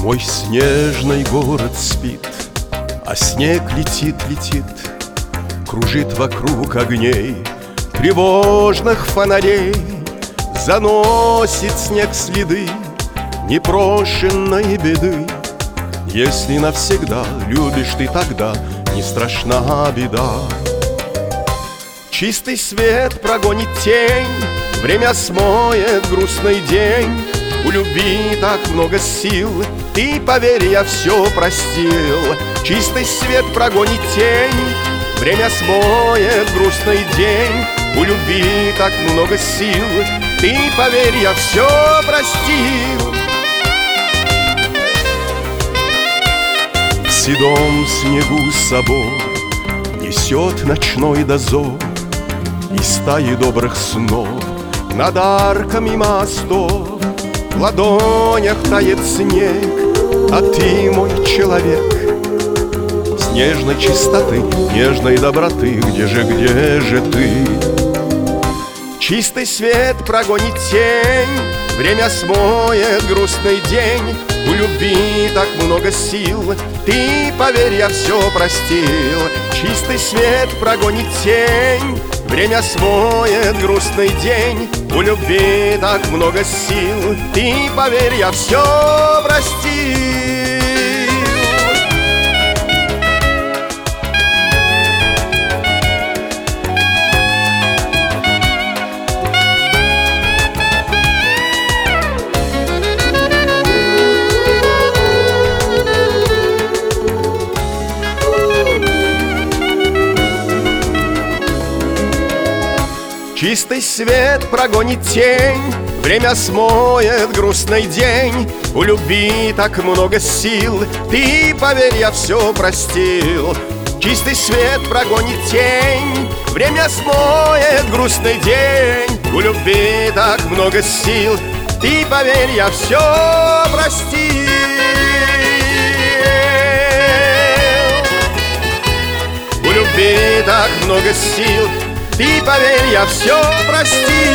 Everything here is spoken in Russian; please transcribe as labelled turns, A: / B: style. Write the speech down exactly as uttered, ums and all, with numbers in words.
A: Мой снежный город спит, а снег летит, летит, кружит вокруг огней тревожных фонарей. Заносит снег следы непрошенной беды. Если навсегда любишь ты, тогда не страшна беда. Чистый свет прогонит тень, время смоет грустный день. У любви так много сил, ты, поверь, я все простил. Чистый свет прогонит тень, время смоет грустный день. У любви так много сил, ты, поверь, я все простил. В седом снегу собор несет ночной дозор, и стаи добрых снов над арками мостов. В ладонях тает снег, а ты, мой человек, снежной чистоты, нежной доброты, где же, где же ты? Чистый свет прогонит тень, время смоет грустный день. У любви так много сил, ты, поверь, я все простил. Чистый свет прогонит тень, время смоет грустный день. У любви так много сил, ты, поверь, я все простил. Чистый свет прогонит тень, время смоет грустный день. У любви так много сил, ты, поверь, я все простил. Чистый свет прогонит тень, время смоет грустный день. У любви так много сил, ты, поверь, я все простил. У любви так много сил, ты, поверь, я все простил.